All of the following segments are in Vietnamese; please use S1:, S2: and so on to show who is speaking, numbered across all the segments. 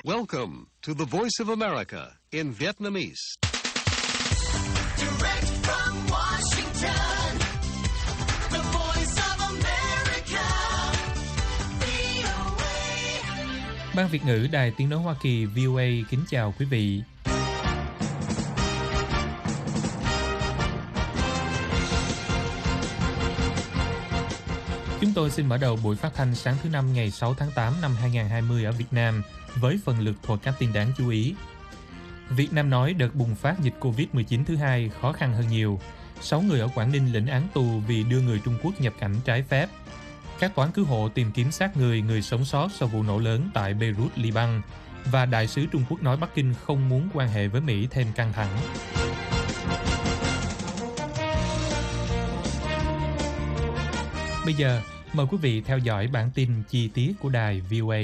S1: Welcome to the Voice of America in Vietnamese.
S2: Direct from Washington, the Voice of America, VOA.
S3: Ban Việt ngữ Đài Tiếng nói Hoa Kỳ VOA kính chào quý vị. Chúng tôi xin mở đầu buổi phát thanh sáng thứ Năm ngày 6 tháng 8 năm 2020 ở Việt Nam với phần lược thuật các tin đáng chú ý. Việt Nam nói đợt bùng phát dịch Covid-19 thứ hai khó khăn hơn nhiều. 6 người ở Quảng Ninh lĩnh án tù vì đưa người Trung Quốc nhập cảnh trái phép. Các toán cứu hộ tìm kiếm xác người sống sót sau vụ nổ lớn tại Beirut, Liban. Và Đại sứ Trung Quốc nói Bắc Kinh không muốn quan hệ với Mỹ thêm căng thẳng. Bây giờ, mời quý vị theo dõi bản tin chi tiết của đài VOA.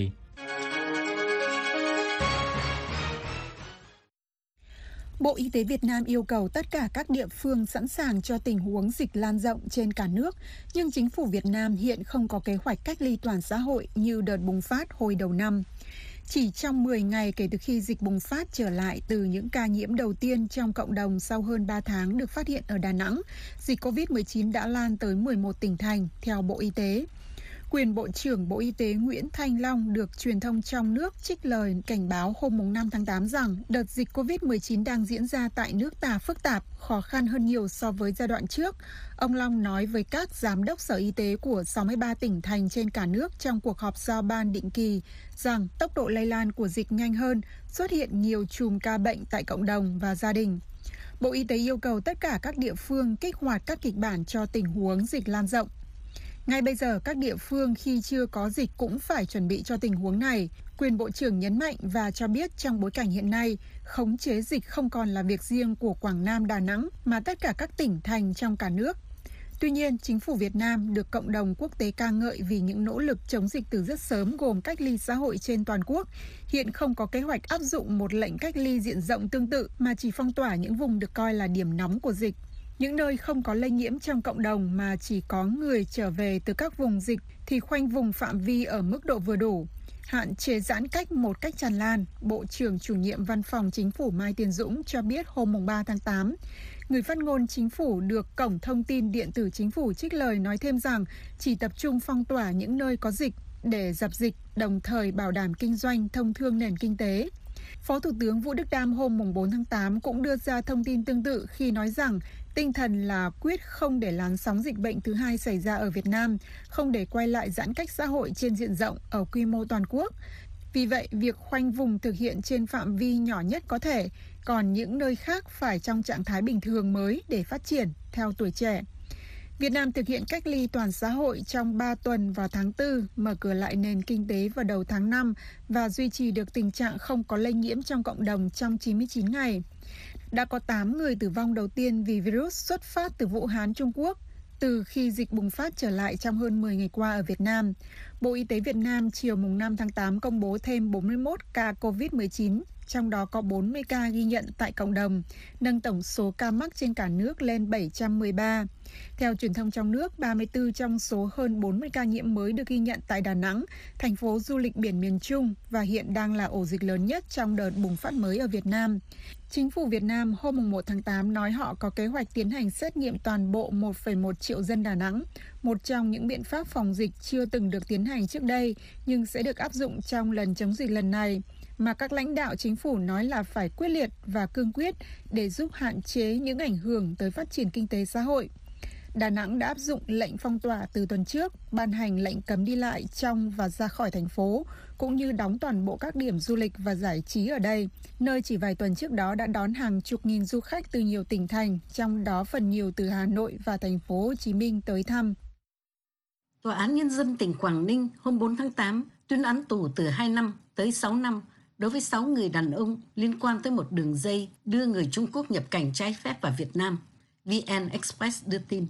S4: Bộ Y tế Việt Nam yêu cầu tất cả các địa phương sẵn sàng cho tình huống dịch lan rộng trên cả nước, nhưng chính phủ Việt Nam hiện không có kế hoạch cách ly toàn xã hội như đợt bùng phát hồi đầu năm. Chỉ trong 10 ngày kể từ khi dịch bùng phát trở lại từ những ca nhiễm đầu tiên trong cộng đồng sau hơn 3 tháng được phát hiện ở Đà Nẵng, dịch COVID-19 đã lan tới 11 tỉnh thành, theo Bộ Y tế. Quyền Bộ trưởng Bộ Y tế Nguyễn Thanh Long được truyền thông trong nước trích lời cảnh báo hôm 5 tháng 8 rằng đợt dịch COVID-19 đang diễn ra tại nước ta phức tạp, khó khăn hơn nhiều so với giai đoạn trước. Ông Long nói với các giám đốc sở y tế của 63 tỉnh thành trên cả nước trong cuộc họp giao ban định kỳ rằng tốc độ lây lan của dịch nhanh hơn, xuất hiện nhiều chùm ca bệnh tại cộng đồng và gia đình. Bộ Y tế yêu cầu tất cả các địa phương kích hoạt các kịch bản cho tình huống dịch lan rộng. Ngay bây giờ, các địa phương khi chưa có dịch cũng phải chuẩn bị cho tình huống này. Quyền Bộ trưởng nhấn mạnh và cho biết trong bối cảnh hiện nay, khống chế dịch không còn là việc riêng của Quảng Nam, Đà Nẵng mà tất cả các tỉnh thành trong cả nước. Tuy nhiên, chính phủ Việt Nam được cộng đồng quốc tế ca ngợi vì những nỗ lực chống dịch từ rất sớm gồm cách ly xã hội trên toàn quốc. Hiện không có kế hoạch áp dụng một lệnh cách ly diện rộng tương tự mà chỉ phong tỏa những vùng được coi là điểm nóng của dịch. Những nơi không có lây nhiễm trong cộng đồng mà chỉ có người trở về từ các vùng dịch thì khoanh vùng phạm vi ở mức độ vừa đủ. Hạn chế giãn cách một cách tràn lan, Bộ trưởng chủ nhiệm Văn phòng Chính phủ Mai Tiến Dũng cho biết hôm 3 tháng 8. Người phát ngôn Chính phủ được Cổng Thông tin Điện tử Chính phủ trích lời nói thêm rằng chỉ tập trung phong tỏa những nơi có dịch để dập dịch, đồng thời bảo đảm kinh doanh thông thương nền kinh tế. Phó Thủ tướng Vũ Đức Đam hôm 4 tháng 8 cũng đưa ra thông tin tương tự khi nói rằng tinh thần là quyết không để làn sóng dịch bệnh thứ hai xảy ra ở Việt Nam, không để quay lại giãn cách xã hội trên diện rộng ở quy mô toàn quốc. Vì vậy, việc khoanh vùng thực hiện trên phạm vi nhỏ nhất có thể, còn những nơi khác phải trong trạng thái bình thường mới để phát triển, theo Tuổi Trẻ. Việt Nam thực hiện cách ly toàn xã hội trong 3 tuần vào tháng 4, mở cửa lại nền kinh tế vào đầu tháng 5 và duy trì được tình trạng không có lây nhiễm trong cộng đồng trong 99 ngày. Đã có 8 người tử vong đầu tiên vì virus xuất phát từ Vũ Hán, Trung Quốc, từ khi dịch bùng phát trở lại trong hơn 10 ngày qua ở Việt Nam. Bộ Y tế Việt Nam chiều 5 tháng 8 công bố thêm 41 ca COVID-19, trong đó có 40 ca ghi nhận tại cộng đồng, nâng tổng số ca mắc trên cả nước lên 713. Theo truyền thông trong nước, 34 trong số hơn 40 ca nhiễm mới được ghi nhận tại Đà Nẵng, thành phố du lịch biển miền Trung và hiện đang là ổ dịch lớn nhất trong đợt bùng phát mới ở Việt Nam. Chính phủ Việt Nam hôm 1 tháng 8 nói họ có kế hoạch tiến hành xét nghiệm toàn bộ 1,1 triệu dân Đà Nẵng, một trong những biện pháp phòng dịch chưa từng được tiến hành trước đây nhưng sẽ được áp dụng trong lần chống dịch lần này, mà các lãnh đạo chính phủ nói là phải quyết liệt và cương quyết để giúp hạn chế những ảnh hưởng tới phát triển kinh tế xã hội. Đà Nẵng đã áp dụng lệnh phong tỏa từ tuần trước, ban hành lệnh cấm đi lại trong và ra khỏi thành phố, cũng như đóng toàn bộ các điểm du lịch và giải trí ở đây, nơi chỉ vài tuần trước đó đã đón hàng chục nghìn du khách từ nhiều tỉnh thành, trong đó phần nhiều từ Hà Nội và thành phố Hồ Chí Minh tới thăm.
S5: Tòa án Nhân dân tỉnh Quảng Ninh hôm 4 tháng 8 tuyên án tù từ 2 năm tới 6 năm đối với 6 người đàn ông liên quan tới một đường dây đưa người Trung Quốc nhập cảnh trái phép vào Việt Nam, VN Express đưa tin.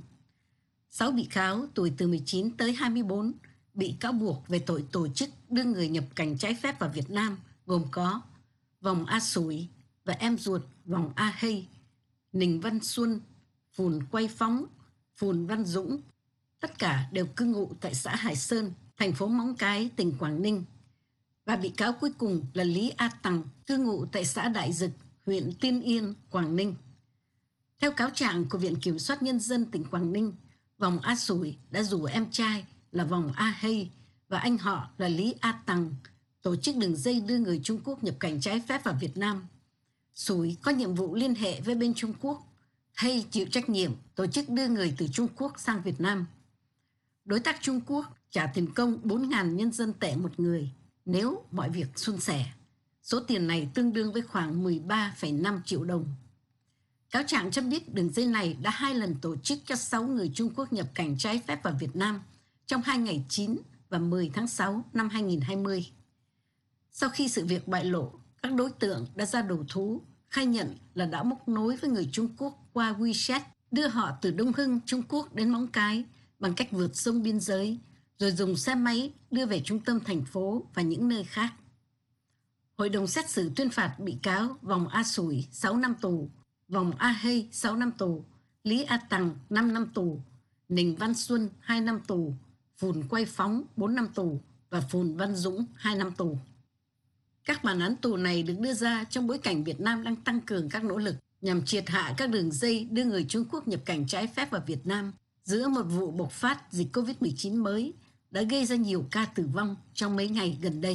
S5: 6 bị cáo tuổi từ 19 tới 24 bị cáo buộc về tội tổ chức đưa người nhập cảnh trái phép vào Việt Nam, gồm có Vòng A Sủi và em ruột Vòng A Hay, Ninh Văn Xuân, Phùn Quay Phóng, Phùn Văn Dũng. Tất cả đều cư ngụ tại xã Hải Sơn, thành phố Móng Cái, tỉnh Quảng Ninh. Và bị cáo cuối cùng là Lý A Tằng, cư ngụ tại xã Đại Dực, huyện Tiên Yên, Quảng Ninh. Theo cáo trạng của Viện Kiểm soát Nhân dân tỉnh Quảng Ninh, Vòng A Sủi đã rủ em trai là Vòng A Hay và anh họ là Lý A Tằng tổ chức đường dây đưa người Trung Quốc nhập cảnh trái phép vào Việt Nam. Sủi có nhiệm vụ liên hệ với bên Trung Quốc, Hay chịu trách nhiệm tổ chức đưa người từ Trung Quốc sang Việt Nam. Đối tác Trung Quốc trả tiền công 4.000 nhân dân tệ một người nếu mọi việc suôn sẻ. Số tiền này tương đương với khoảng 13,5 triệu đồng. Cáo trạng cho biết đường dây này đã 2 lần tổ chức cho 6 người Trung Quốc nhập cảnh trái phép vào Việt Nam trong 2 ngày 9 và 10 tháng 6 năm 2020. Sau khi sự việc bại lộ, các đối tượng đã ra đầu thú, khai nhận là đã móc nối với người Trung Quốc qua WeChat, đưa họ từ Đông Hưng, Trung Quốc đến Móng Cái bằng cách vượt sông biên giới, rồi dùng xe máy đưa về trung tâm thành phố và những nơi khác. Hội đồng xét xử tuyên phạt bị cáo Vòng A Sủi 6 năm tù, Vòng A Hay 6 năm tù, Lý A Tằng 5 năm tù, Ninh Văn Xuân 2 năm tù, Phùn Quay Phóng 4 năm tù và Phùn Văn Dũng 2 năm tù. Các bản án tù này được đưa ra trong bối cảnh Việt Nam đang tăng cường các nỗ lực nhằm triệt hạ các đường dây đưa người Trung Quốc nhập cảnh trái phép vào Việt Nam giữa một vụ bộc phát dịch COVID-19 mới đã gây ra nhiều ca tử vong trong mấy ngày gần đây.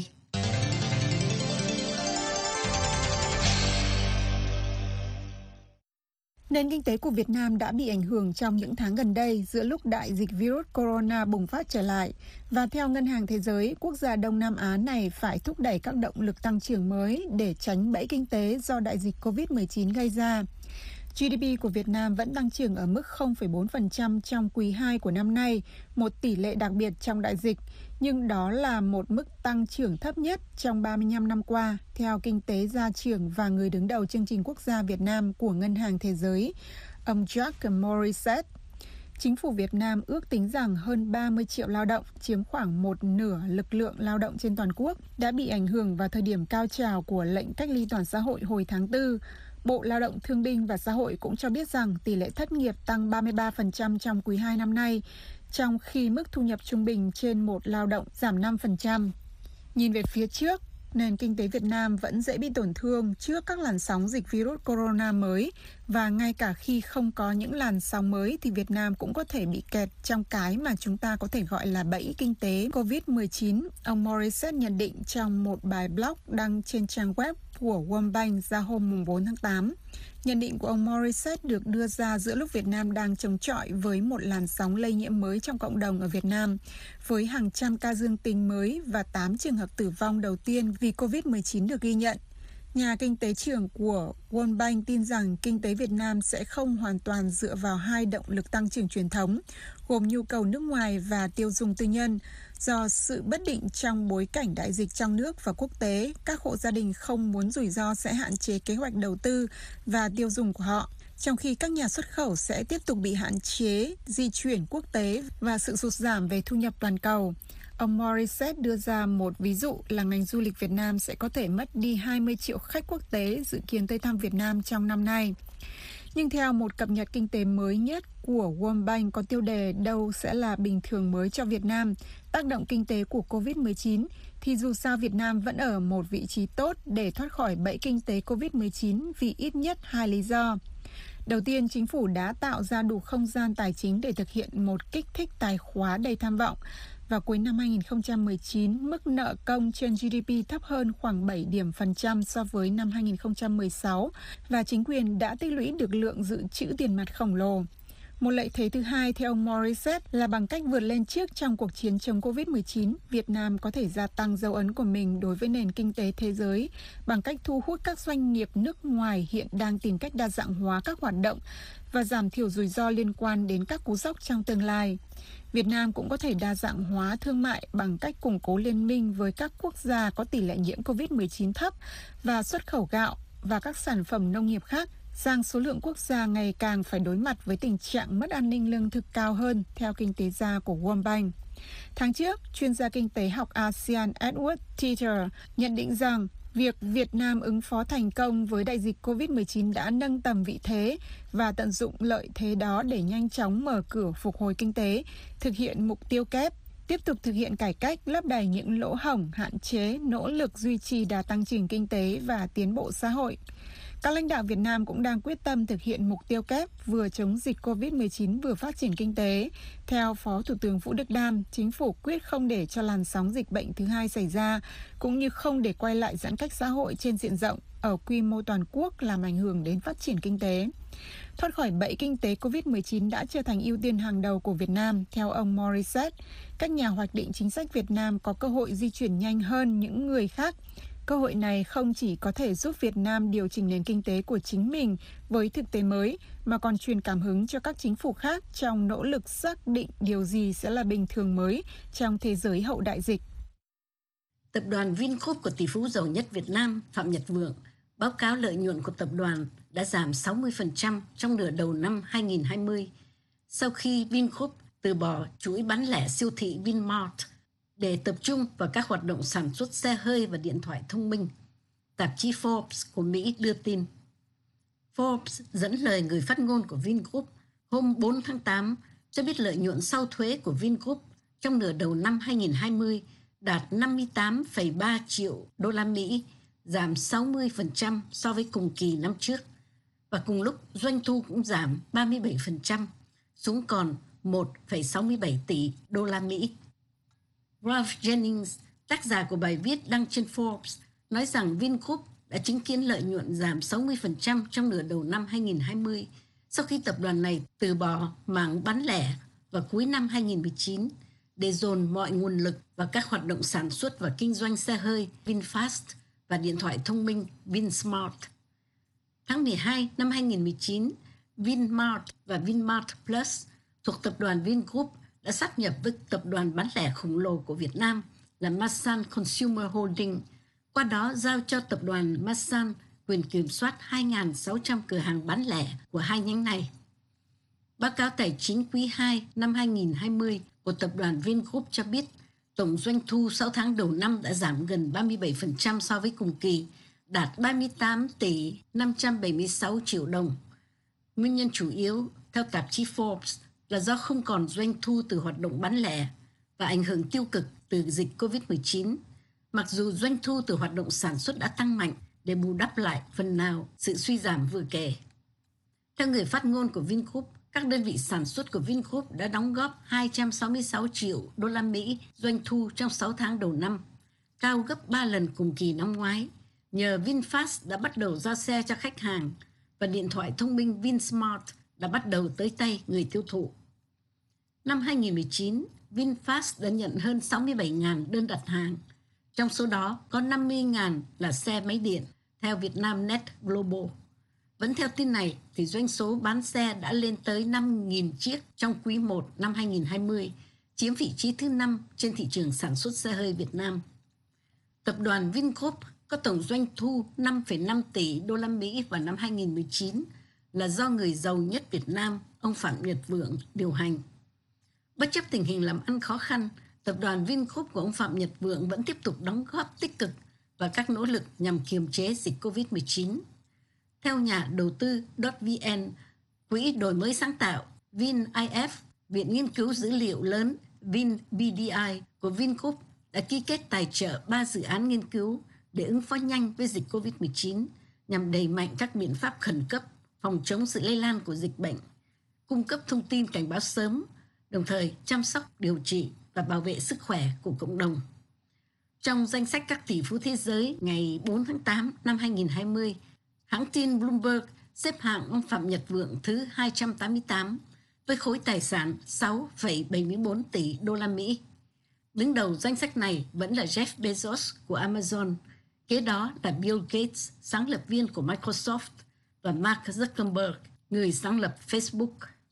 S4: Nền kinh tế của Việt Nam đã bị ảnh hưởng trong những tháng gần đây giữa lúc đại dịch virus corona bùng phát trở lại. Và theo Ngân hàng Thế giới, quốc gia Đông Nam Á này phải thúc đẩy các động lực tăng trưởng mới để tránh bẫy kinh tế do đại dịch COVID-19 gây ra. GDP của Việt Nam vẫn tăng trưởng ở mức 0,4% trong quý 2 của năm nay, một tỷ lệ đặc biệt trong đại dịch, nhưng đó là một mức tăng trưởng thấp nhất trong 35 năm qua, theo Kinh tế gia trưởng và người đứng đầu chương trình quốc gia Việt Nam của Ngân hàng Thế giới, ông Jacques Morissette. Chính phủ Việt Nam ước tính rằng hơn 30 triệu lao động, chiếm khoảng một nửa lực lượng lao động trên toàn quốc, đã bị ảnh hưởng vào thời điểm cao trào của lệnh cách ly toàn xã hội hồi tháng 4. Bộ Lao động Thương binh và Xã hội cũng cho biết rằng tỷ lệ thất nghiệp tăng 33% trong quý 2 năm nay, trong khi mức thu nhập trung bình trên một lao động giảm 5%. Nhìn về phía trước, nền kinh tế Việt Nam vẫn dễ bị tổn thương trước các làn sóng dịch virus corona mới, và ngay cả khi không có những làn sóng mới thì Việt Nam cũng có thể bị kẹt trong cái mà chúng ta có thể gọi là bẫy kinh tế COVID-19. Ông Morissette nhận định trong một bài blog đăng trên trang web của World Bank ra hôm 4 tháng 8. Nhận định của ông Morissette được đưa ra giữa lúc Việt Nam đang chống chọi với một làn sóng lây nhiễm mới trong cộng đồng ở Việt Nam, với hàng trăm ca dương tính mới và 8 trường hợp tử vong đầu tiên vì COVID-19 được ghi nhận. Nhà kinh tế trưởng của World Bank tin rằng kinh tế Việt Nam sẽ không hoàn toàn dựa vào hai động lực tăng trưởng truyền thống, gồm nhu cầu nước ngoài và tiêu dùng tư nhân. Do sự bất định trong bối cảnh đại dịch trong nước và quốc tế, các hộ gia đình không muốn rủi ro sẽ hạn chế kế hoạch đầu tư và tiêu dùng của họ, trong khi các nhà xuất khẩu sẽ tiếp tục bị hạn chế di chuyển quốc tế và sự sụt giảm về thu nhập toàn cầu. Ông Morissette đưa ra một ví dụ là ngành du lịch Việt Nam sẽ có thể mất đi 20 triệu khách quốc tế dự kiến tới thăm Việt Nam trong năm nay. Nhưng theo một cập nhật kinh tế mới nhất của World Bank có tiêu đề đâu sẽ là bình thường mới cho Việt Nam, tác động kinh tế của COVID-19, thì dù sao Việt Nam vẫn ở một vị trí tốt để thoát khỏi bẫy kinh tế COVID-19 vì ít nhất hai lý do. Đầu tiên, chính phủ đã tạo ra đủ không gian tài chính để thực hiện một kích thích tài khóa đầy tham vọng. Vào cuối năm 2019, mức nợ công trên GDP thấp hơn khoảng 7 điểm phần trăm so với năm 2016 và chính quyền đã tích lũy được lượng dự trữ tiền mặt khổng lồ. Một lợi thế thứ hai theo ông Morissette là bằng cách vượt lên trước trong cuộc chiến chống COVID-19, Việt Nam có thể gia tăng dấu ấn của mình đối với nền kinh tế thế giới bằng cách thu hút các doanh nghiệp nước ngoài hiện đang tìm cách đa dạng hóa các hoạt động và giảm thiểu rủi ro liên quan đến các cú sốc trong tương lai. Việt Nam cũng có thể đa dạng hóa thương mại bằng cách củng cố liên minh với các quốc gia có tỷ lệ nhiễm COVID-19 thấp và xuất khẩu gạo và các sản phẩm nông nghiệp khác, rằng số lượng quốc gia ngày càng phải đối mặt với tình trạng mất an ninh lương thực cao hơn, theo kinh tế gia của World Bank. Tháng trước, chuyên gia kinh tế học ASEAN Edward Teeter nhận định rằng việc Việt Nam ứng phó thành công với đại dịch COVID-19 đã nâng tầm vị thế và tận dụng lợi thế đó để nhanh chóng mở cửa phục hồi kinh tế, thực hiện mục tiêu kép tiếp tục thực hiện cải cách, lấp đầy những lỗ hổng, hạn chế, nỗ lực duy trì đà tăng trưởng kinh tế và tiến bộ xã hội. Các lãnh đạo Việt Nam cũng đang quyết tâm thực hiện mục tiêu kép vừa chống dịch COVID-19 vừa phát triển kinh tế. Theo Phó Thủ tướng Vũ Đức Đam, chính phủ quyết không để cho làn sóng dịch bệnh thứ hai xảy ra, cũng như không để quay lại giãn cách xã hội trên diện rộng ở quy mô toàn quốc làm ảnh hưởng đến phát triển kinh tế. Thoát khỏi bẫy kinh tế COVID-19 đã trở thành ưu tiên hàng đầu của Việt Nam, theo ông Morissette. Các nhà hoạch định chính sách Việt Nam có cơ hội di chuyển nhanh hơn những người khác. Cơ hội này không chỉ có thể giúp Việt Nam điều chỉnh nền kinh tế của chính mình với thực tế mới, mà còn truyền cảm hứng cho các chính phủ khác trong nỗ lực xác định điều gì sẽ là bình thường mới trong thế giới hậu đại dịch.
S5: Tập đoàn Vingroup của tỷ phú giàu nhất Việt Nam Phạm Nhật Vượng báo cáo lợi nhuận của tập đoàn đã giảm 60% trong nửa đầu năm 2020 sau khi Vingroup từ bỏ chuỗi bán lẻ siêu thị Vinmart để tập trung vào các hoạt động sản xuất xe hơi và điện thoại thông minh. Tạp chí Forbes của Mỹ đưa tin. Forbes dẫn lời người phát ngôn của Vingroup hôm 4 tháng 8 cho biết lợi nhuận sau thuế của Vingroup trong nửa đầu năm 2020 đạt 58,3 triệu đô la Mỹ, giảm 60% so với cùng kỳ năm trước. Và cùng lúc doanh thu cũng giảm 37% xuống còn 1,67 tỷ đô la Mỹ. Ralph Jennings, tác giả của bài viết đăng trên Forbes, nói rằng Vingroup đã chứng kiến lợi nhuận giảm 60% trong nửa đầu năm 2020 sau khi tập đoàn này từ bỏ mảng bán lẻ vào cuối năm 2019 để dồn mọi nguồn lực vào các hoạt động sản xuất và kinh doanh xe hơi VinFast và điện thoại thông minh VinSmart. Tháng 12 năm 2019, Vinmart và Vinmart Plus thuộc tập đoàn Vingroup đã sáp nhập với tập đoàn bán lẻ khổng lồ của Việt Nam là Masan Consumer Holding, qua đó giao cho tập đoàn Masan quyền kiểm soát 2.600 cửa hàng bán lẻ của hai nhánh này. Báo cáo tài chính quý 2 năm 2020 của tập đoàn Vingroup cho biết tổng doanh thu 6 tháng đầu năm đã giảm gần 37% so với cùng kỳ, đạt 38 tỷ 576 triệu đồng. Nguyên nhân chủ yếu, theo tạp chí Forbes, là do không còn doanh thu từ hoạt động bán lẻ và ảnh hưởng tiêu cực từ dịch COVID-19, mặc dù doanh thu từ hoạt động sản xuất đã tăng mạnh để bù đắp lại phần nào sự suy giảm vừa kể. Theo người phát ngôn của Vingroup, các đơn vị sản xuất của Vingroup đã đóng góp 266 triệu đô la Mỹ doanh thu trong 6 tháng đầu năm, cao gấp 3 lần cùng kỳ năm ngoái, nhờ VinFast đã bắt đầu giao xe cho khách hàng và điện thoại thông minh VinSmart đã bắt đầu tới tay người tiêu thụ. Năm 2019, VinFast đã nhận hơn 67.000 đơn đặt hàng, trong số đó có 50.000 là xe máy điện, theo Vietnamnet Global. Vẫn theo tin này, thì doanh số bán xe đã lên tới 5.000 chiếc trong quý 1 năm 2020, chiếm vị trí thứ 5 trên thị trường sản xuất xe hơi Việt Nam. Tập đoàn Vingroup có tổng doanh thu 5,5 tỷ đô la Mỹ vào năm 2019 là do người giàu nhất Việt Nam, ông Phạm Nhật Vượng, điều hành. Bất chấp tình hình làm ăn khó khăn, tập đoàn Vingroup của ông Phạm Nhật Vượng vẫn tiếp tục đóng góp tích cực vào các nỗ lực nhằm kiềm chế dịch COVID-19. Theo nhà đầu tư .vn, Quỹ đổi mới sáng tạo VinIF, Viện Nghiên cứu Dữ liệu lớn VinBDI của Vingroup đã ký kết tài trợ 3 dự án nghiên cứu để ứng phó nhanh với dịch COVID-19 nhằm đẩy mạnh các biện pháp khẩn cấp phòng chống sự lây lan của dịch bệnh, cung cấp thông tin cảnh báo sớm, đồng thời chăm sóc, điều trị và bảo vệ sức khỏe của cộng đồng. Trong danh sách các tỷ phú thế giới ngày 4 tháng 8 năm 2020, hãng tin Bloomberg xếp hạng ông Phạm Nhật Vượng thứ 288 với khối tài sản 6,74 tỷ đô la Mỹ. Đứng đầu danh sách này vẫn là Jeff Bezos của Amazon, kế đó là Bill Gates, sáng lập viên của Microsoft, và Mark Zuckerberg, người sáng lập Facebook.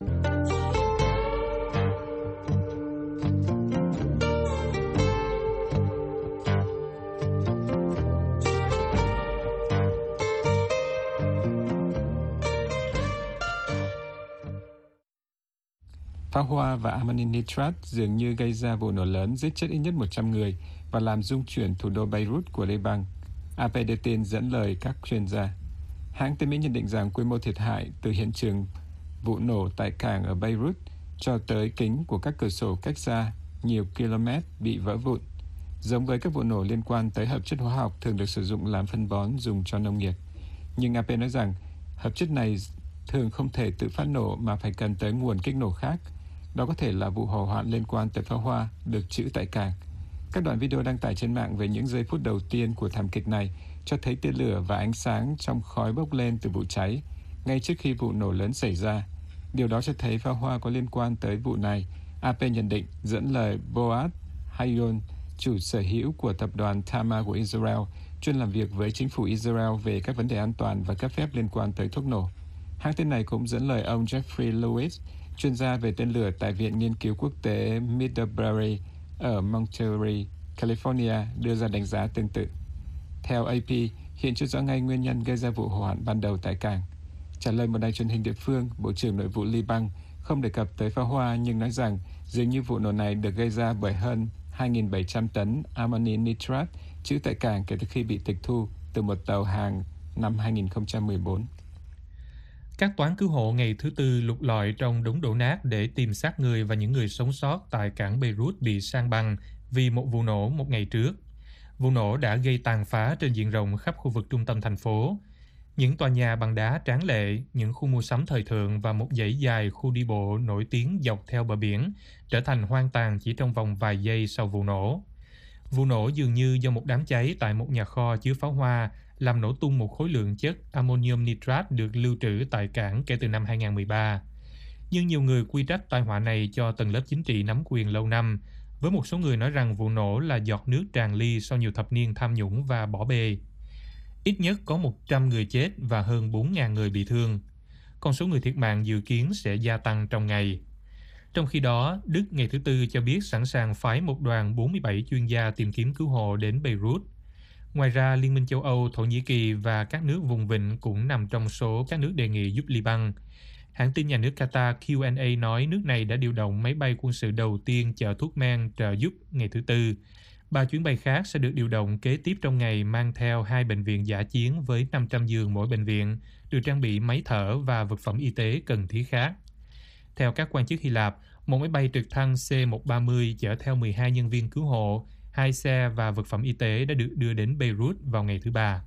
S6: Pháo hoa và ammonium nitrat dường như gây ra vụ nổ lớn giết chết ít nhất 100 người và làm rung chuyển thủ đô Beirut của Liban. AP đưa tin dẫn lời các chuyên gia. Hãng tin Mỹ nhận định rằng quy mô thiệt hại từ hiện trường vụ nổ tại cảng ở Beirut cho tới kính của các cửa sổ cách xa nhiều km bị vỡ vụn. Giống với các vụ nổ liên quan tới hợp chất hóa học thường được sử dụng làm phân bón dùng cho nông nghiệp. Nhưng AP nói rằng hợp chất này thường không thể tự phát nổ mà phải cần tới nguồn kích nổ khác. Đó có thể là vụ hỏa hoạn liên quan tới pháo hoa được trữ tại cảng. Các đoạn video đăng tải trên mạng về những giây phút đầu tiên của thảm kịch này cho thấy tia lửa và ánh sáng trong khói bốc lên từ vụ cháy ngay trước khi vụ nổ lớn xảy ra. Điều đó cho thấy pháo hoa có liên quan tới vụ này, AP nhận định, dẫn lời Boaz Hayon, chủ sở hữu của tập đoàn Tama của Israel, chuyên làm việc với chính phủ Israel về các vấn đề an toàn và cấp phép liên quan tới thuốc nổ. Hãng tin này cũng dẫn lời ông Jeffrey Lewis, chuyên gia về tên lửa tại Viện Nghiên cứu Quốc tế Middlebury ở Monterey, California, đưa ra đánh giá tương tự. Theo AP, hiện chưa rõ ngay nguyên nhân gây ra vụ hỏa hoạn ban đầu tại cảng. Trả lời một đài truyền hình địa phương, Bộ trưởng Nội vụ Liban không đề cập tới pháo hoa nhưng nói rằng dường như vụ nổ này được gây ra bởi hơn 2.700 tấn ammoni nitrat trữ tại cảng kể từ khi bị tịch thu từ một tàu hàng năm 2014.
S3: Các toán cứu hộ ngày thứ Tư lục lọi trong đống đổ nát để tìm xác người và những người sống sót tại cảng Beirut bị san bằng vì một vụ nổ một ngày trước. Vụ nổ đã gây tàn phá trên diện rộng khắp khu vực trung tâm thành phố. Những tòa nhà bằng đá tráng lệ, những khu mua sắm thời thượng và một dãy dài khu đi bộ nổi tiếng dọc theo bờ biển trở thành hoang tàn chỉ trong vòng vài giây sau vụ nổ. Vụ nổ dường như do một đám cháy tại một nhà kho chứa pháo hoa làm nổ tung một khối lượng chất ammonium nitrat được lưu trữ tại cảng kể từ năm 2013. Nhưng nhiều người quy trách tai họa này cho tầng lớp chính trị nắm quyền lâu năm, với một số người nói rằng vụ nổ là giọt nước tràn ly sau nhiều thập niên tham nhũng và bỏ bê. Ít nhất có 100 người chết và hơn 4.000 người bị thương. Con số người thiệt mạng dự kiến sẽ gia tăng trong ngày. Trong khi đó, Đức ngày thứ Tư cho biết sẵn sàng phái một đoàn 47 chuyên gia tìm kiếm cứu hộ đến Beirut. Ngoài ra, Liên minh châu Âu, Thổ Nhĩ Kỳ và các nước vùng vịnh cũng nằm trong số các nước đề nghị giúp Liban. Hãng tin nhà nước Qatar Q&A nói nước này đã điều động máy bay quân sự đầu tiên chở thuốc men trợ giúp ngày thứ Tư. 3 chuyến bay khác sẽ được điều động kế tiếp trong ngày mang theo 2 bệnh viện dã chiến với 500 giường mỗi bệnh viện, được trang bị máy thở và vật phẩm y tế cần thiết khác. Theo các quan chức Hy Lạp, một máy bay trực thăng C-130 chở theo 12 nhân viên cứu hộ, 2 xe và vật phẩm y tế đã được đưa đến Beirut vào ngày thứ Ba.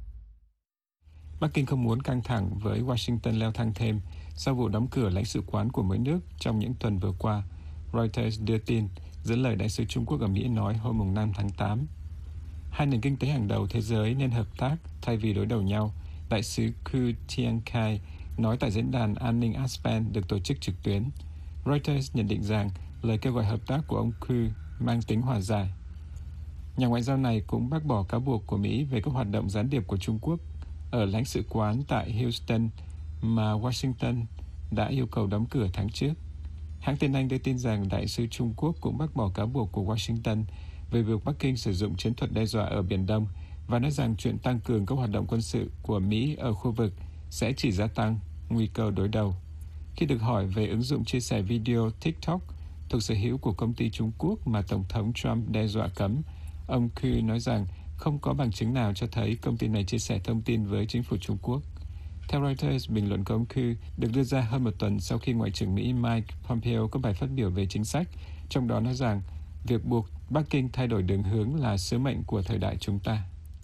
S6: Bắc Kinh không muốn căng thẳng với Washington leo thang thêm sau vụ đóng cửa lãnh sự quán của mỗi nước trong những tuần vừa qua, Reuters đưa tin, dẫn lời đại sứ Trung Quốc ở Mỹ nói hôm 5 tháng 8. Hai nền kinh tế hàng đầu thế giới nên hợp tác thay vì đối đầu nhau, đại sứ Ku Tiankai nói tại diễn đàn an ninh Aspen được tổ chức trực tuyến. Reuters nhận định rằng lời kêu gọi hợp tác của ông Ku mang tính hòa giải. Nhà ngoại giao này cũng bác bỏ cáo buộc của Mỹ về các hoạt động gián điệp của Trung Quốc ở lãnh sự quán tại Houston mà Washington đã yêu cầu đóng cửa tháng trước. Hãng tin Anh đưa tin rằng đại sứ Trung Quốc cũng bác bỏ cáo buộc của Washington về việc Bắc Kinh sử dụng chiến thuật đe dọa ở Biển Đông và nói rằng chuyện tăng cường các hoạt động quân sự của Mỹ ở khu vực sẽ chỉ gia tăng nguy cơ đối đầu. Khi được hỏi về ứng dụng chia sẻ video TikTok thuộc sở hữu của công ty Trung Quốc mà Tổng thống Trump đe dọa cấm, ông Ku nói rằng không có bằng chứng nào cho thấy công ty này chia sẻ thông tin với chính phủ Trung Quốc. Theo Reuters, bình luận của ông Ku được đưa ra hơn một tuần sau khi Ngoại trưởng Mỹ Mike Pompeo có bài phát biểu về chính sách, trong đó nói rằng việc buộc Bắc Kinh thay đổi đường hướng là sứ mệnh của thời đại chúng ta.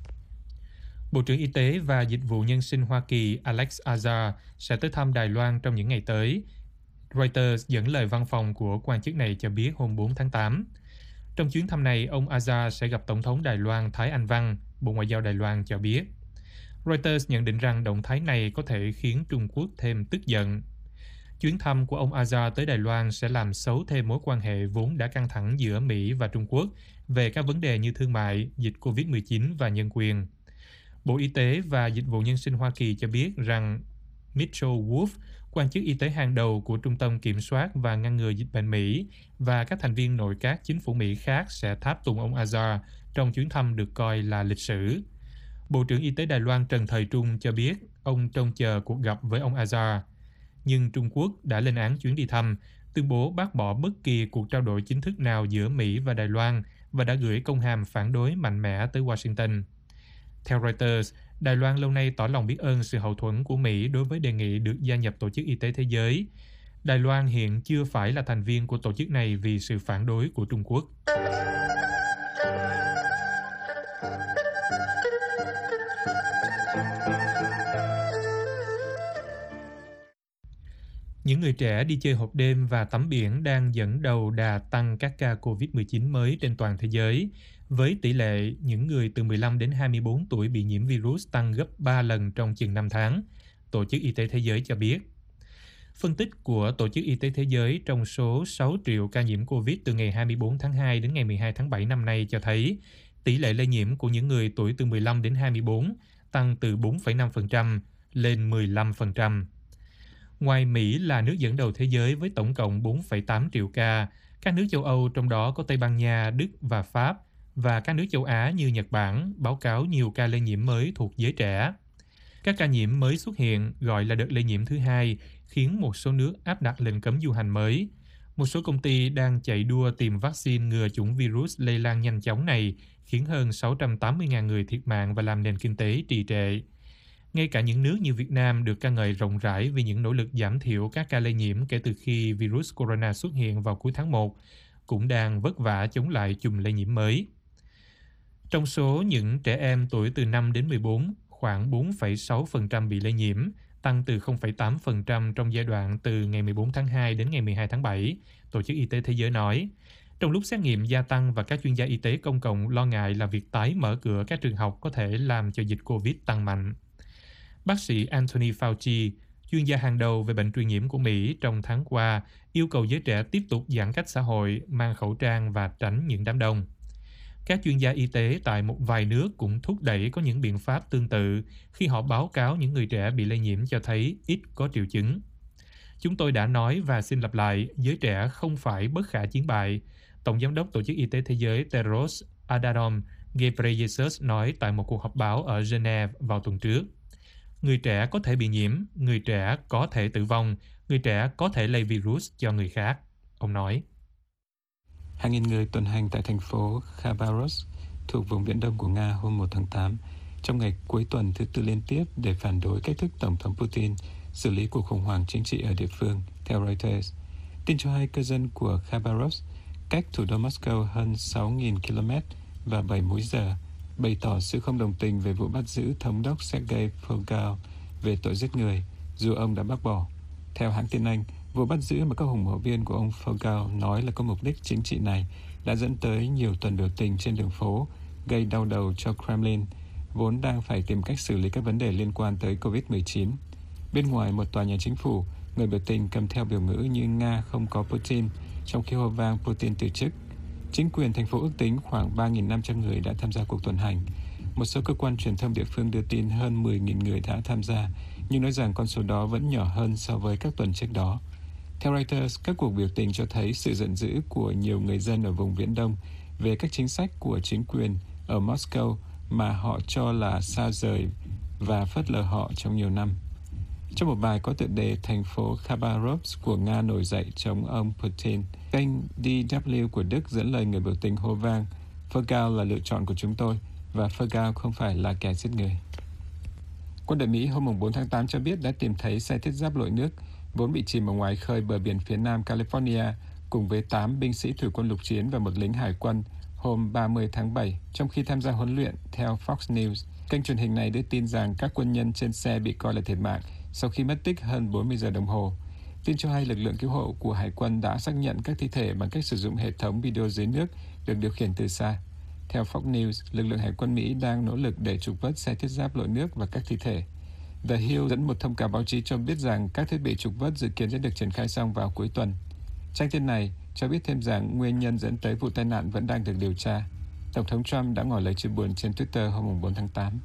S3: Bộ trưởng Y tế và Dịch vụ Nhân sinh Hoa Kỳ Alex Azar sẽ tới thăm Đài Loan trong những ngày tới. Reuters dẫn lời văn phòng của quan chức này cho biết hôm 4 tháng 8. Trong chuyến thăm này, ông Azar sẽ gặp Tổng thống Đài Loan Thái Anh Văn, Bộ Ngoại giao Đài Loan cho biết. Reuters nhận định rằng động thái này có thể khiến Trung Quốc thêm tức giận. Chuyến thăm của ông Azar tới Đài Loan sẽ làm xấu thêm mối quan hệ vốn đã căng thẳng giữa Mỹ và Trung Quốc về các vấn đề như thương mại, dịch COVID-19 và nhân quyền. Bộ Y tế và Dịch vụ Nhân sinh Hoa Kỳ cho biết rằng Mitchell Wolf, quan chức y tế hàng đầu của Trung tâm Kiểm soát và Ngăn ngừa Dịch bệnh Mỹ và các thành viên nội các chính phủ Mỹ khác sẽ tháp tùng ông Azar trong chuyến thăm được coi là lịch sử. Bộ trưởng Y tế Đài Loan Trần Thời Trung cho biết ông trông chờ cuộc gặp với ông Azar. Nhưng Trung Quốc đã lên án chuyến đi thăm, tuyên bố bác bỏ bất kỳ cuộc trao đổi chính thức nào giữa Mỹ và Đài Loan và đã gửi công hàm phản đối mạnh mẽ tới Washington. Theo Reuters, Đài Loan lâu nay tỏ lòng biết ơn sự hậu thuẫn của Mỹ đối với đề nghị được gia nhập Tổ chức Y tế Thế giới. Đài Loan hiện chưa phải là thành viên của tổ chức này vì sự phản đối của Trung Quốc. Những người trẻ đi chơi hộp đêm và tắm biển đang dẫn đầu đà tăng các ca COVID-19 mới trên toàn thế giới, với tỷ lệ những người từ 15 đến 24 tuổi bị nhiễm virus tăng gấp 3 lần trong chừng 5 tháng, Tổ chức Y tế Thế giới cho biết. Phân tích của Tổ chức Y tế Thế giới trong số 6 triệu ca nhiễm COVID từ ngày 24 tháng 2 đến ngày 12 tháng 7 năm nay cho thấy tỷ lệ lây nhiễm của những người tuổi từ 15 đến 24 tăng từ 4,5% lên 15%. Ngoài Mỹ là nước dẫn đầu thế giới với tổng cộng 4,8 triệu ca, các nước châu Âu trong đó có Tây Ban Nha, Đức và Pháp và các nước châu Á như Nhật Bản báo cáo nhiều ca lây nhiễm mới thuộc giới trẻ. Các ca nhiễm mới xuất hiện gọi là đợt lây nhiễm thứ hai khiến một số nước áp đặt lệnh cấm du hành mới. Một số công ty đang chạy đua tìm vaccine ngừa chủng virus lây lan nhanh chóng này khiến hơn 680.000 người thiệt mạng và làm nền kinh tế trì trệ. Ngay cả những nước như Việt Nam được ca ngợi rộng rãi vì những nỗ lực giảm thiểu các ca lây nhiễm kể từ khi virus corona xuất hiện vào cuối tháng 1, cũng đang vất vả chống lại chùm lây nhiễm mới. Trong số những trẻ em tuổi từ 5 đến 14, khoảng 4,6% bị lây nhiễm, tăng từ 0,8% trong giai đoạn từ ngày 14 tháng 2 đến ngày 12 tháng 7, Tổ chức Y tế Thế giới nói. Trong lúc xét nghiệm gia tăng và các chuyên gia y tế công cộng lo ngại là việc tái mở cửa các trường học có thể làm cho dịch COVID tăng mạnh. Bác sĩ Anthony Fauci, chuyên gia hàng đầu về bệnh truyền nhiễm của Mỹ trong tháng qua, yêu cầu giới trẻ tiếp tục giãn cách xã hội, mang khẩu trang và tránh những đám đông. Các chuyên gia y tế tại một vài nước cũng thúc đẩy có những biện pháp tương tự khi họ báo cáo những người trẻ bị lây nhiễm cho thấy ít có triệu chứng. Chúng tôi đã nói và xin lặp lại, giới trẻ không phải bất khả chiến bại, Tổng giám đốc Tổ chức Y tế Thế giới Tedros Adhanom Ghebreyesus nói tại một cuộc họp báo ở Geneva vào tuần trước. Người trẻ có thể bị nhiễm, người trẻ có thể tử vong, người trẻ có thể lây virus cho người khác, ông nói.
S6: Hàng nghìn người tuần hành tại thành phố Khabarovsk thuộc vùng Viễn Đông của Nga hôm 1 tháng 8, trong ngày cuối tuần thứ tư liên tiếp để phản đối cách thức Tổng thống Putin xử lý cuộc khủng hoảng chính trị ở địa phương, theo Reuters. Tin cho hay cư dân của Khabarovsk, cách thủ đô Moscow hơn 6.000 km và 7 múi giờ, bày tỏ sự không đồng tình về vụ bắt giữ thống đốc Sergei Fogal về tội giết người, dù ông đã bác bỏ. Theo hãng tin Anh, vụ bắt giữ mà các ủng hộ viên của ông Fogal nói là có mục đích chính trị này đã dẫn tới nhiều tuần biểu tình trên đường phố, gây đau đầu cho Kremlin, vốn đang phải tìm cách xử lý các vấn đề liên quan tới COVID-19. Bên ngoài một tòa nhà chính phủ, người biểu tình cầm theo biểu ngữ như Nga không có Putin, trong khi hô vang Putin từ chức. Chính quyền thành phố ước tính khoảng 3.500 người đã tham gia cuộc tuần hành. Một số cơ quan truyền thông địa phương đưa tin hơn 10.000 người đã tham gia, nhưng nói rằng con số đó vẫn nhỏ hơn so với các tuần trước đó. Theo Reuters, các cuộc biểu tình cho thấy sự giận dữ của nhiều người dân ở vùng Viễn Đông về các chính sách của chính quyền ở Moscow mà họ cho là xa rời và phớt lờ họ trong nhiều năm. Trong một bài có tựa đề Thành phố Khabarovsk của Nga nổi dậy chống ông Putin, kênh DW của Đức dẫn lời người biểu tình hô vang, Fogal là lựa chọn của chúng tôi và Fogal không phải là kẻ giết người. Quân đội Mỹ hôm 4 tháng 8 cho biết đã tìm thấy xe thiết giáp lội nước vốn bị chìm ở ngoài khơi bờ biển phía nam California cùng với 8 binh sĩ thủy quân lục chiến và một lính hải quân hôm 30 tháng 7 trong khi tham gia huấn luyện, theo Fox News. Kênh truyền hình này đưa tin rằng các quân nhân trên xe bị coi là thiệt mạng sau khi mất tích hơn 40 giờ đồng hồ. Tin cho hay lực lượng cứu hộ của hải quân đã xác nhận các thi thể bằng cách sử dụng hệ thống video dưới nước được điều khiển từ xa. Theo Fox News, lực lượng hải quân Mỹ đang nỗ lực để trục vớt xe thiết giáp lội nước và các thi thể. The Hill dẫn một thông cáo báo chí cho biết rằng các thiết bị trục vớt dự kiến sẽ được triển khai xong vào cuối tuần. Trang tin này cho biết thêm rằng nguyên nhân dẫn tới vụ tai nạn vẫn đang được điều tra. Tổng thống Trump đã ngỏ lời chia buồn trên Twitter hôm 4 tháng 8.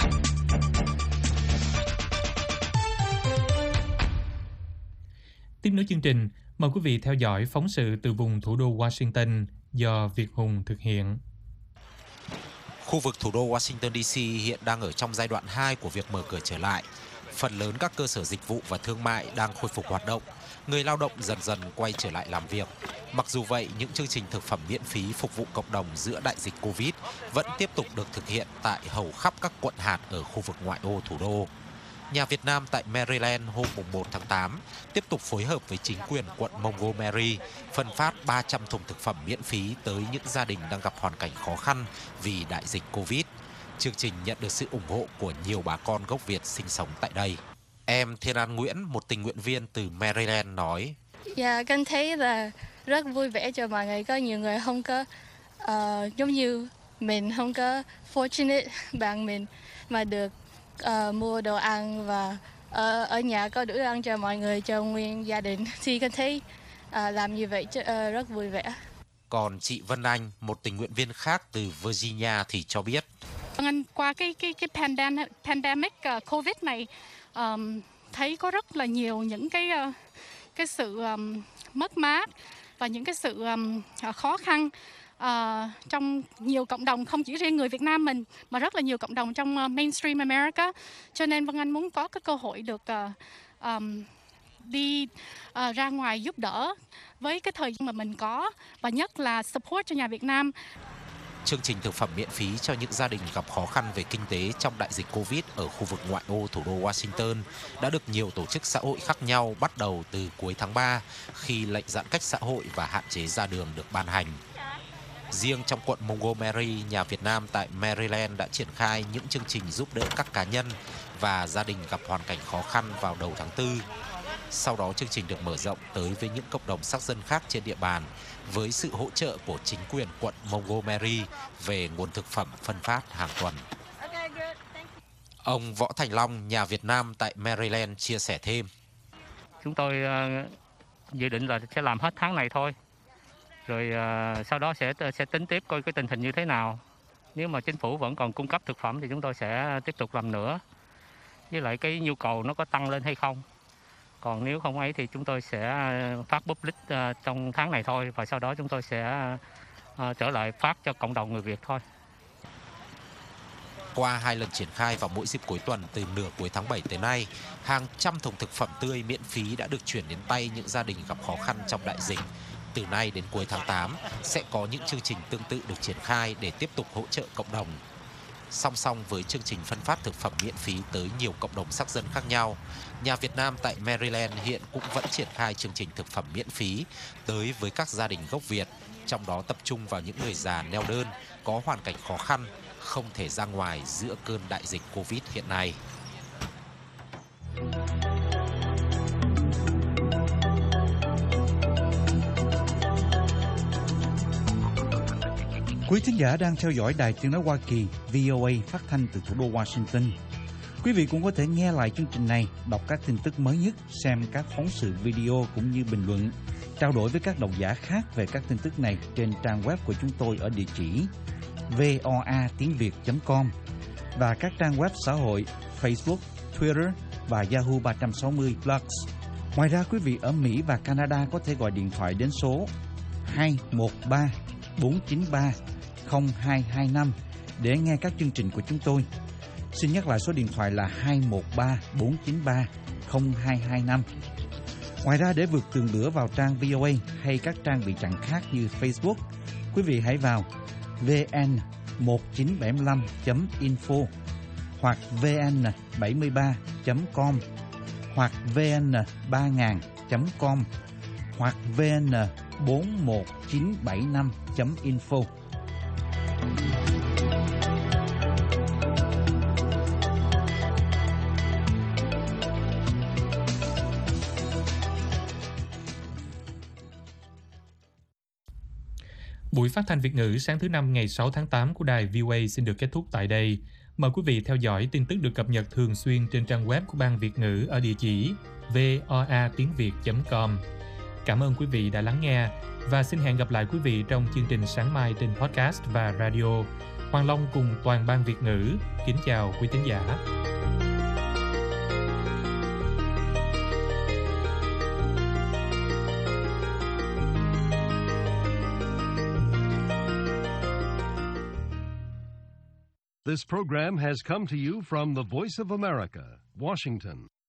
S3: Tiếp nối chương trình, mời quý vị theo dõi phóng sự từ vùng thủ đô Washington do Việt Hùng thực hiện.
S7: Khu vực thủ đô Washington DC hiện đang ở trong giai đoạn 2 của việc mở cửa trở lại. Phần lớn các cơ sở dịch vụ và thương mại đang khôi phục hoạt động. Người lao động dần dần quay trở lại làm việc. Mặc dù vậy, những chương trình thực phẩm miễn phí phục vụ cộng đồng giữa đại dịch Covid vẫn tiếp tục được thực hiện tại hầu khắp các quận hạt ở khu vực ngoại ô thủ đô. Nhà Việt Nam tại Maryland hôm 1 tháng 8 tiếp tục phối hợp với chính quyền quận Montgomery phân phát 300 thùng thực phẩm miễn phí tới những gia đình đang gặp hoàn cảnh khó khăn vì đại dịch Covid. Chương trình nhận được sự ủng hộ của nhiều bà con gốc Việt sinh sống tại đây. Em Thiên An Nguyễn, một tình nguyện viên từ Maryland nói:
S8: Dạ, con thấy là rất vui vẻ cho mọi người. Có nhiều người không có giống như mình, không có fortunate bằng mình mà được mua đồ ăn và ở nhà có đủ ăn cho mọi người, cho nguyên gia đình. Thì con thấy làm như vậy rất vui vẻ.
S7: Còn chị Vân Anh, một tình nguyện viên khác từ Virginia thì cho biết:
S9: Anh qua cái pandemic Covid này thấy có rất là nhiều những cái sự mất mát và những cái sự khó khăn trong nhiều cộng đồng, không chỉ riêng người Việt Nam mình mà rất là nhiều cộng đồng trong mainstream America. Cho nên Vân Anh muốn có cái cơ hội được đi ra ngoài giúp đỡ với cái thời gian mà mình có, và nhất là support cho nhà Việt Nam.
S7: Chương trình thực phẩm miễn phí cho những gia đình gặp khó khăn về kinh tế trong đại dịch Covid ở khu vực ngoại ô thủ đô Washington đã được nhiều tổ chức xã hội khác nhau bắt đầu từ cuối tháng 3 khi lệnh giãn cách xã hội và hạn chế ra đường được ban hành. Riêng trong quận Montgomery, nhà Việt Nam tại Maryland đã triển khai những chương trình giúp đỡ các cá nhân và gia đình gặp hoàn cảnh khó khăn vào đầu tháng 4. Sau đó chương trình được mở rộng tới với những cộng đồng sắc dân khác trên địa bàn với sự hỗ trợ của chính quyền quận Montgomery về nguồn thực phẩm phân phát hàng tuần. Ông Võ Thành Long, nhà Việt Nam tại Maryland chia sẻ thêm:
S10: Chúng tôi dự định là sẽ làm hết tháng này thôi. Rồi sau đó sẽ tính tiếp coi cái tình hình như thế nào. Nếu mà chính phủ vẫn còn cung cấp thực phẩm thì chúng tôi sẽ tiếp tục làm nữa. Với lại cái nhu cầu nó có tăng lên hay không. Còn nếu không ấy thì chúng tôi sẽ phát public trong tháng này thôi. Và sau đó chúng tôi sẽ trở lại phát cho cộng đồng người Việt thôi.
S7: Qua 2 lần triển khai vào mỗi dịp cuối tuần từ nửa cuối tháng 7 tới nay, hàng trăm thùng thực phẩm tươi miễn phí đã được chuyển đến tay những gia đình gặp khó khăn trong đại dịch. Từ nay đến cuối tháng 8 sẽ có những chương trình tương tự được triển khai để tiếp tục hỗ trợ cộng đồng. Song song với chương trình phân phát thực phẩm miễn phí tới nhiều cộng đồng sắc dân khác nhau, nhà Việt Nam tại Maryland hiện cũng vẫn triển khai chương trình thực phẩm miễn phí tới với các gia đình gốc Việt, trong đó tập trung vào những người già neo đơn, có hoàn cảnh khó khăn, không thể ra ngoài giữa cơn đại dịch Covid hiện nay.
S11: Quý thính giả đang theo dõi Đài Tiếng nói Hoa Kỳ VOA phát thanh từ thủ đô Washington. Quý vị cũng có thể nghe lại chương trình này, đọc các tin tức mới nhất, xem các phóng sự video cũng như bình luận, trao đổi với các độc giả khác về các tin tức này trên trang web của chúng tôi ở địa chỉ voatiengviet.com và các trang web xã hội Facebook, Twitter và Yahoo 360 Plus. Ngoài ra, quý vị ở Mỹ và Canada có thể gọi điện thoại đến số 213 493 0225 để nghe các chương trình của chúng tôi. Xin nhắc lại số điện thoại là 213 493 0225. Ngoài ra, để vượt tường lửa vào trang VOA hay các trang bị chặn khác như Facebook, quý vị hãy vào vn1975.info hoặc vn73.com hoặc vn3000.com hoặc vn41975.info.
S3: Buổi phát thanh Việt ngữ sáng thứ Năm ngày 6 tháng 8 của đài VOA xin được kết thúc tại đây. Mời quý vị theo dõi tin tức được cập nhật thường xuyên trên trang web của Ban Việt ngữ ở địa chỉ voatiengviet.com. Cảm ơn quý vị đã lắng nghe và xin hẹn gặp lại quý vị trong chương trình sáng mai trên podcast và radio. Hoàng Long cùng toàn Ban Việt ngữ kính chào quý thính giả.
S1: This program has come to you from the Voice of America, Washington.